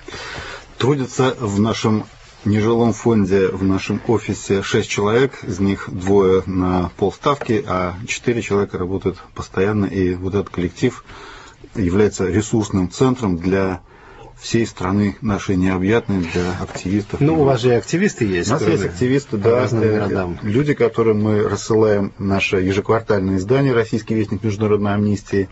Трудится в нашем нежилом фонде, в нашем офисе шесть человек, из них двое на полставки, а четыре человека работают постоянно, и вот этот коллектив является ресурсным центром для всей страны нашей необъятной, для активистов. Ну, у вас же и активисты есть. У нас есть активисты, да, люди, которым мы рассылаем наше ежеквартальное издание «Российский вестник международной амнистии».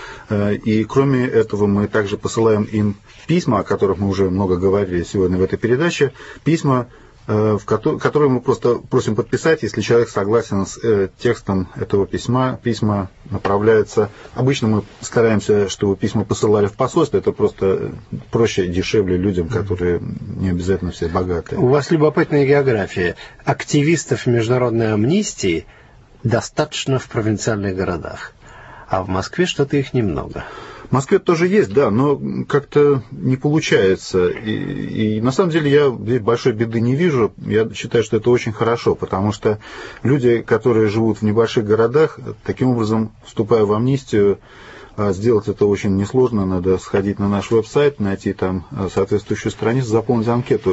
И кроме этого мы также посылаем им письма, о которых мы уже много говорили сегодня в этой передаче, письма, в которые мы просто просим подписать, если человек согласен с текстом этого письма. Письма направляются... Обычно мы стараемся, чтобы письма посылали в посольство. Это просто проще и дешевле людям, которые не обязательно все богатые. У вас любопытная география. Активистов международной амнистии достаточно в провинциальных городах. А в Москве что-то их немного. В Москве тоже есть, да, но как-то не получается. И, и на самом деле я здесь большой беды не вижу. Я считаю, что это очень хорошо, потому что люди, которые живут в небольших городах, таким образом, вступая в амнистию, сделать это очень несложно. Надо сходить на наш веб-сайт, найти там соответствующую страницу, заполнить анкету.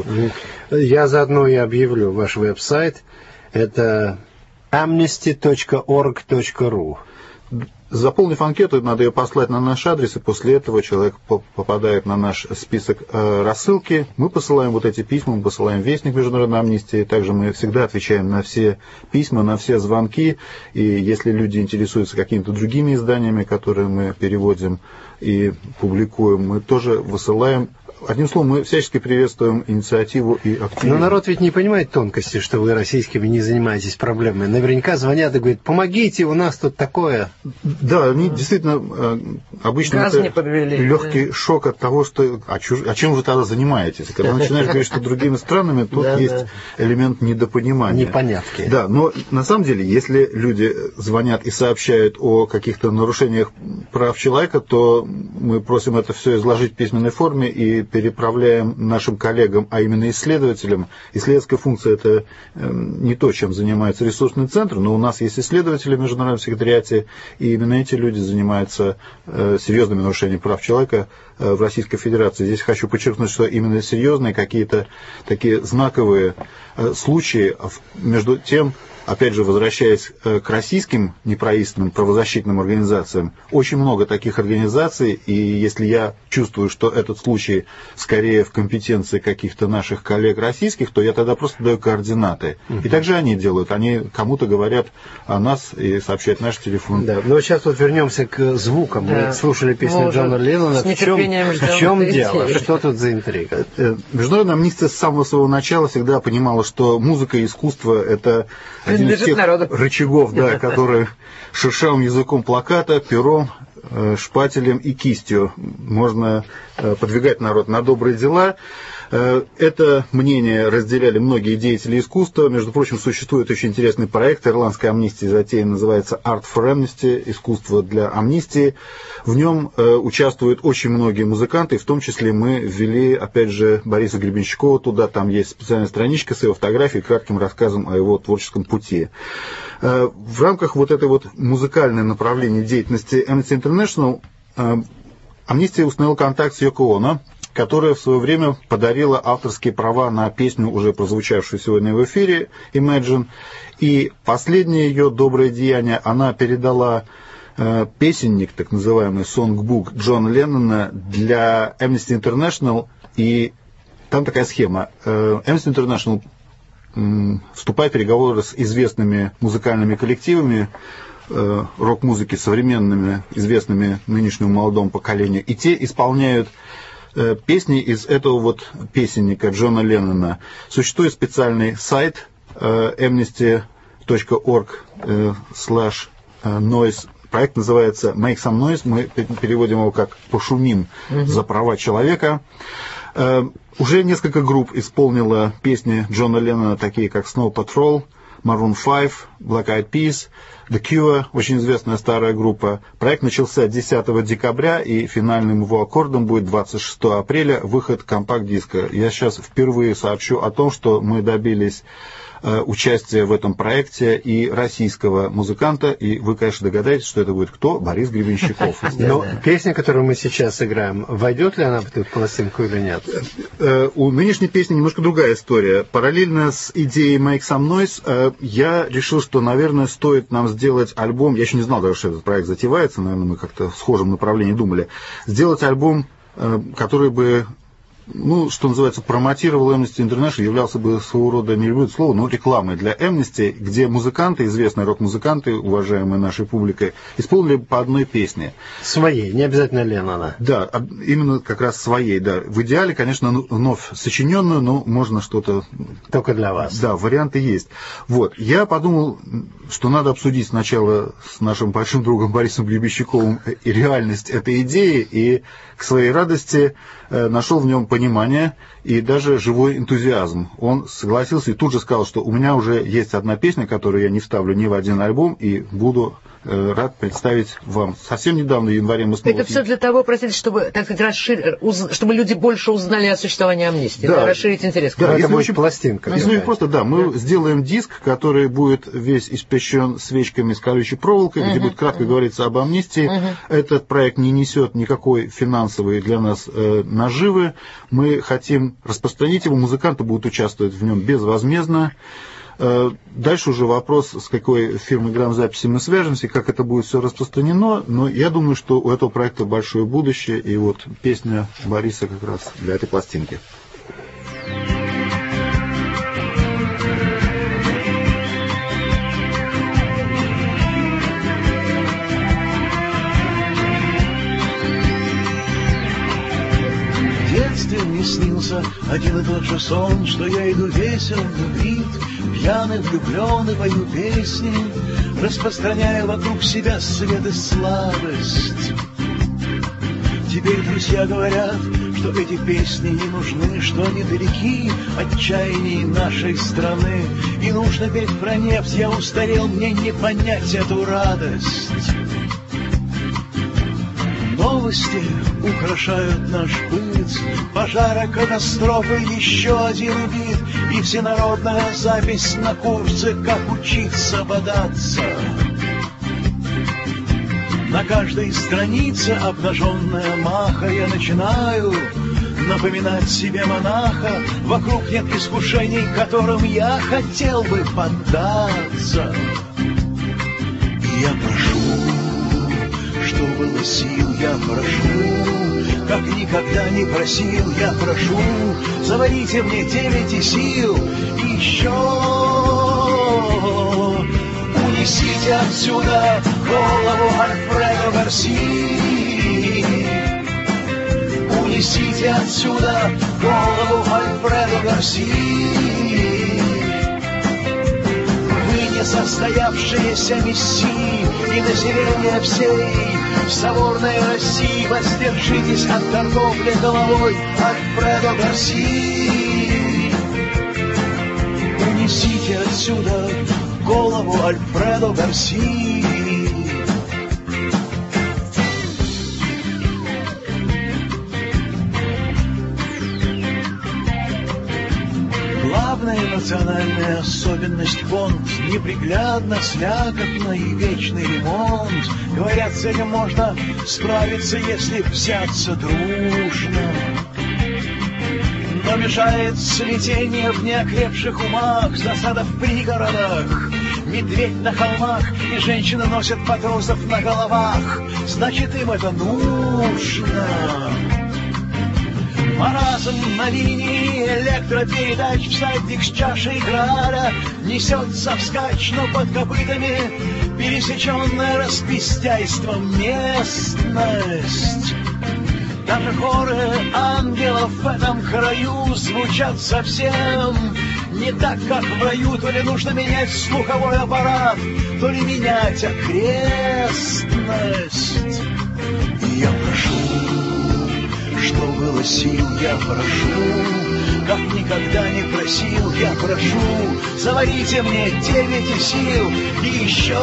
Я заодно и объявлю ваш веб-сайт. Это amnesty точка org точка ru. Заполнив анкету, надо ее послать на наш адрес, и после этого человек попадает на наш список рассылки. Мы посылаем вот эти письма, мы посылаем вестник международной амнистии. Также мы всегда отвечаем на все письма, на все звонки. И если люди интересуются какими-то другими изданиями, которые мы переводим и публикуем, мы тоже высылаем. Одним словом, мы всячески приветствуем инициативу и активизм. Но народ ведь не понимает тонкости, что вы российскими не занимаетесь проблемами. Наверняка звонят и говорят: помогите, у нас тут такое. Да, они действительно обычно Газ это подвели, легкий да. шок от того, что а, чуж... а чем вы тогда занимаетесь? Когда начинаешь говорить, что другими странами, тут да, есть да. элемент недопонимания. Непонятки. Да, но на самом деле, если люди звонят и сообщают о каких-то нарушениях прав человека, то мы просим это все изложить в письменной форме и переправляем нашим коллегам, а именно исследователям. Исследовательская функция – это не то, чем занимается ресурсный центр, но у нас есть исследователи в Международном секретариате, и именно эти люди занимаются серьезными нарушениями прав человека в Российской Федерации. Здесь хочу подчеркнуть, что именно серьезные какие-то такие знаковые случаи, между тем, опять же, возвращаясь к российским неправительственным правозащитным организациям, очень много таких организаций, и если я чувствую, что этот случай скорее в компетенции каких-то наших коллег российских, то я тогда просто даю координаты. Uh-huh. И также они делают. Они кому-то говорят о нас и сообщают наш телефон. Да, но сейчас вот вернемся к звукам. Да. Мы слушали песню Мы Джона Леннона. В чем, в чем дело? Что тут за интрига? Международная амнистия с самого своего начала всегда понимала, что музыка и искусство – это один из тех народу. рычагов, да, которые шершавым языком плаката, пером, шпателем и кистью можно подвигать народ на добрые дела. Это мнение разделяли многие деятели искусства. Между прочим, существует очень интересный проект ирландской амнистии, затеян, называется Art for Amnesty, искусство для амнистии. В нем участвуют очень многие музыканты, в том числе мы ввели, опять же, Бориса Гребенщикова туда, там есть специальная страничка с его фотографией, кратким рассказом о его творческом пути. В рамках вот этой вот музыкальной направления деятельности Amnesty International амнистия установила контакт с Йоко Оно, которая в свое время подарила авторские права на песню, уже прозвучавшую сегодня в эфире, Imagine. И последнее ее доброе деяние, она передала э, песенник, так называемый сонгбук Джона Леннона для Amnesty International. И там такая схема. Э, Amnesty International э, вступает в переговоры с известными музыкальными коллективами, э, рок-музыки современными, известными нынешнему молодому поколению. И те исполняют песни из этого вот песенника Джона Леннона. Существует специальный сайт amnesty точка org слэш noise. Проект называется Make Some Noise. Мы переводим его как «Пошумим за права человека». Уже несколько групп исполнило песни Джона Леннона, такие как Snow Patrol, Maroon пять, Black Eyed Peas, The Cure, очень известная старая группа. Проект начался десятого декабря, и финальным его аккордом будет двадцать шестого апреля выход компакт-диска. Я сейчас впервые сообщу о том, что мы добились э, участия в этом проекте и российского музыканта, и вы, конечно, догадаетесь, что это будет кто? Борис Гребенщиков. Но песня, которую мы сейчас играем, войдет ли она в эту пластинку или нет? У нынешней песни немножко другая история. Параллельно с идеей Make Some Noise я решил, что, наверное, стоит нам сделать альбом. Я еще не знал даже, что этот проект затевается. Наверное, мы как-то в схожем направлении думали. Сделать альбом, который бы, ну, что называется, промотировал Amnesty International, являлся бы своего рода, не люблю это слово, но рекламой для Amnesty, где музыканты, известные рок-музыканты, уважаемые нашей публикой, исполнили по одной песне. Своей, не обязательно Леннона. Да, именно как раз своей, да. В идеале, конечно, вновь сочиненную, но можно что-то... Только для вас. Да, варианты есть. Вот, я подумал, что надо обсудить сначала с нашим большим другом Борисом Гребенщиковым и реальность этой идеи, и к своей радости нашел в нем понимание и даже живой энтузиазм. Он согласился и тут же сказал, что у меня уже есть одна песня, которую я не вставлю ни в один альбом, и буду э, рад представить вам. Совсем недавно, в январе, мы снова... Это все для того, простите, чтобы, так сказать, расшир... уз... чтобы люди больше узнали о существовании Амнистии, да, да, расширить интерес к да, этому. Это будет пластинка. Если очень просто, да, мы да. сделаем диск, который будет весь испещен свечками с колючей проволокой, uh-huh, где будет кратко uh-huh. говориться об амнистии. Uh-huh. Этот проект не несет никакой финансовой для нас э, наживы. Мы хотим распространить его, музыканты будут участвовать в нем безвозмездно. Дальше уже вопрос, с какой фирмой грамзаписи мы свяжемся, как это будет все распространено, но я думаю, что у этого проекта большое будущее, и вот песня Бориса как раз для этой пластинки. Мне снился один и тот же сон, что я иду весел, брит, пьяный, влюбленный, пою песни, распространяя вокруг себя свет и слабость. Теперь друзья говорят, что эти песни не нужны, что они далеки от чаяний нашей страны, и нужно петь про нефть, я устарел, мне не понять эту радость. Новости украшают наш быт, пожары, катастрофы, еще один убит, и всенародная запись на курсе, как учиться бодаться. На каждой странице обнаженная маха, я начинаю напоминать себе монаха, вокруг нет искушений, которым я хотел бы поддаться. И я прошу, что было сил, я прошу, как никогда не просил, я прошу, заварите мне девять сил, и еще унесите отсюда голову Альфредо Гарсии, унесите отсюда голову Альфредо Гарсии. Несостоявшиеся мессии и население всей соборной России, воздержитесь от торговли головой Альфредо Гарсии. Унесите отсюда голову Альфредо Гарсии. Главная национальная особенность фонд неприглядно, слякотно и вечный ремонт. Говорят, с этим можно справиться, если взяться дружно. Но мешает цветение в неокрепших умах, засада в пригородах, медведь на холмах, и женщины носят матросов на головах. Значит, им это нужно. Маразм на линии электропередач, всадник с чашей граля несется вскачь, но под копытами пересеченная распистяйством местность. Даже хоры ангелов в этом краю звучат совсем не так, как в раю. То ли нужно менять слуховой аппарат, то ли менять окрестность. И я прошу, что было сил, я прошу, как никогда не просил, я прошу, заварите мне девять сил и еще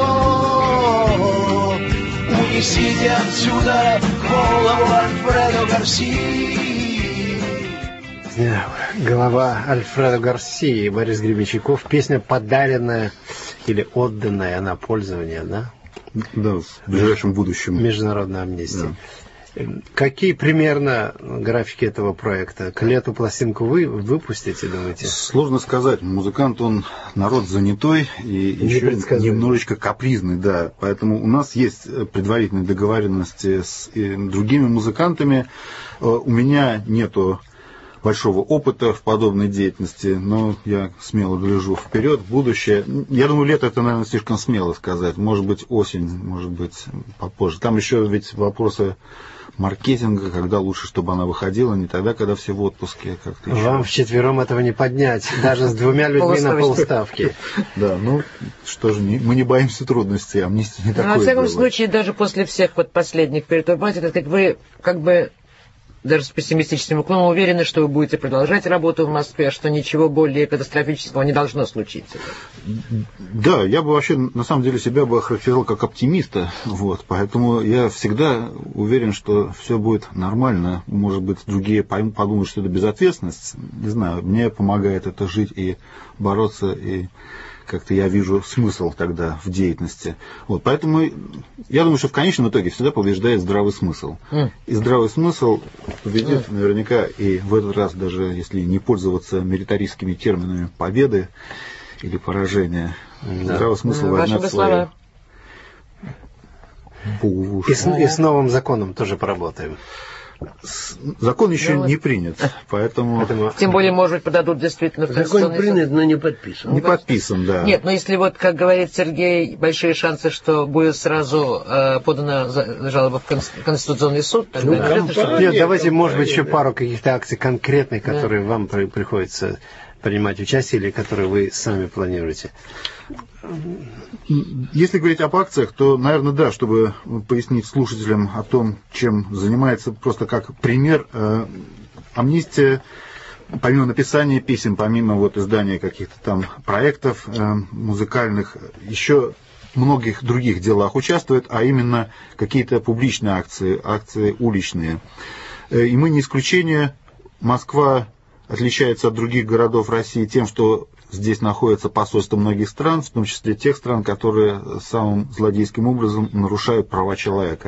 унесите отсюда голову Альфредо Гарсии. Голова Альфредо Гарсии, Борис Гребенщиков. Песня, подаренная или отданная на пользование, да? Да, в ближайшем будущем. Международная амнистия. Да. Какие примерно графики этого проекта? К лету пластинку вы выпустите, думаете? Сложно сказать. Музыкант, он народ занятой и еще немножечко капризный, да. Поэтому у нас есть предварительные договоренности с другими музыкантами. У меня нету большого опыта в подобной деятельности, но я смело гляжу вперед, в будущее. Я думаю, лето это, наверное, слишком смело сказать. Может быть, осень, может быть, попозже. Там еще ведь вопросы маркетинга, когда лучше, чтобы она выходила, не тогда, когда все в отпуске. Как-то еще. Вам вчетвером этого не поднять, даже с двумя людьми на полставки. Да, ну что же, мы не боимся трудностей, амнистия не такое. Во всяком случае, даже после всех вот последних перетрубаций, так сказать, вы как бы даже с пессимистическим уклоном уверены, что вы будете продолжать работу в Москве, что ничего более катастрофического не должно случиться. Да, я бы вообще, на самом деле, себя бы охарактеризовал как оптимиста, вот, поэтому я всегда уверен, что все будет нормально. Может быть, другие подумают, что это безответственность. Не знаю, мне помогает это жить и бороться, и как-то я вижу смысл тогда в деятельности. Вот, поэтому я думаю, что в конечном итоге всегда побеждает здравый смысл. Mm. И здравый смысл победит mm. наверняка, и в этот раз, даже если не пользоваться милитаристскими терминами победы или поражения, mm. здравый смысл mm. возьмет свое. И с, и с новым законом тоже поработаем. Закон еще ну, не принят, поэтому... Тем более, может быть, подадут действительно... Закон принят, но не подписан. Не подписан, да. Нет, но если вот, как говорит Сергей, большие шансы, что будет сразу э, подана жалоба в Конституционный суд, тогда... Ну, компания, что... Нет, давайте, может быть, еще пару каких-то акций конкретных, которые да. вам при, приходится принимать участие или которые вы сами планируете. Если говорить об акциях, то, наверное, да, чтобы пояснить слушателям о том, чем занимается, просто как пример, э, амнистия, помимо написания писем, помимо вот издания каких-то там проектов э, музыкальных, еще в многих других делах участвует, а именно какие-то публичные акции, акции уличные. Э, и мы не исключение. Москва отличается от других городов России тем, что здесь находятся посольства многих стран, в том числе тех стран, которые самым злодейским образом нарушают права человека.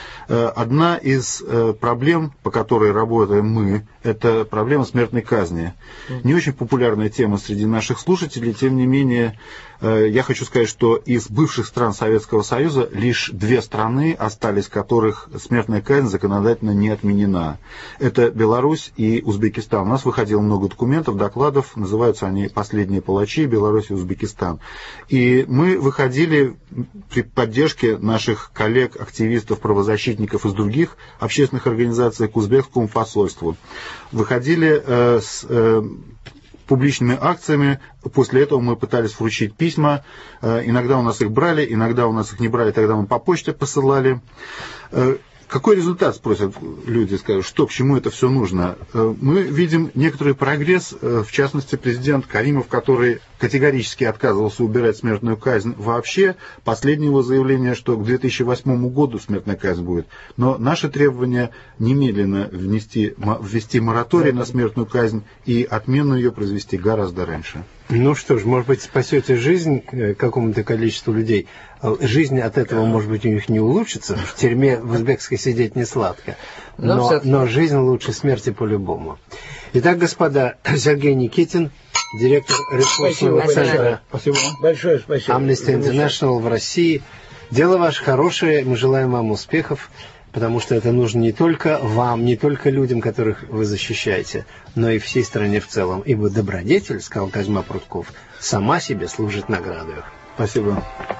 Одна из проблем, по которой работаем мы, это проблема смертной казни. Не очень популярная тема среди наших слушателей, тем не менее, я хочу сказать, что из бывших стран Советского Союза лишь две страны остались, в которых смертная казнь законодательно не отменена. Это Беларусь и Узбекистан. У нас выходило много документов, докладов, называются они «Последние палачи», Беларусь и Узбекистан. И мы выходили при поддержке наших коллег, активистов, правозащитников из других общественных организаций к узбекскому посольству. Выходили э, с э, публичными акциями. После этого мы пытались вручить письма. Э, иногда у нас их брали, иногда у нас их не брали, тогда мы по почте посылали. Э, Какой результат, спросят люди, скажут, что, к чему это все нужно? Мы видим некоторый прогресс, в частности, президент Каримов, который категорически отказывался убирать смертную казнь вообще. Последнее его заявление, что к две тысячи восьмому году смертная казнь будет. Но наше требование немедленно внести, ввести мораторий на смертную казнь и отмену ее произвести гораздо раньше. Ну что ж, может быть, спасете жизнь какому-то количеству людей. Жизнь от этого, может быть, у них не улучшится. В тюрьме в узбекской сидеть не сладко. Но, но жизнь лучше смерти по-любому. Итак, господа, Сергей Никитин, директор ресурсного центра спасибо. Большое спасибо. Amnesty International в России. Дело ваше хорошее. Мы желаем вам успехов. Потому что это нужно не только вам, не только людям, которых вы защищаете, но и всей стране в целом. Ибо добродетель, сказал Козьма Прутков, сама себе служит наградой. Спасибо.